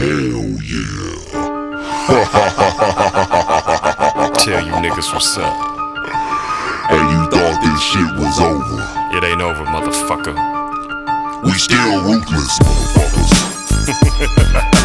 Hell yeah. Tell you niggas what's up. And you thought this shit was over. It ain't over, motherfucker. We still ruthless, motherfuckers.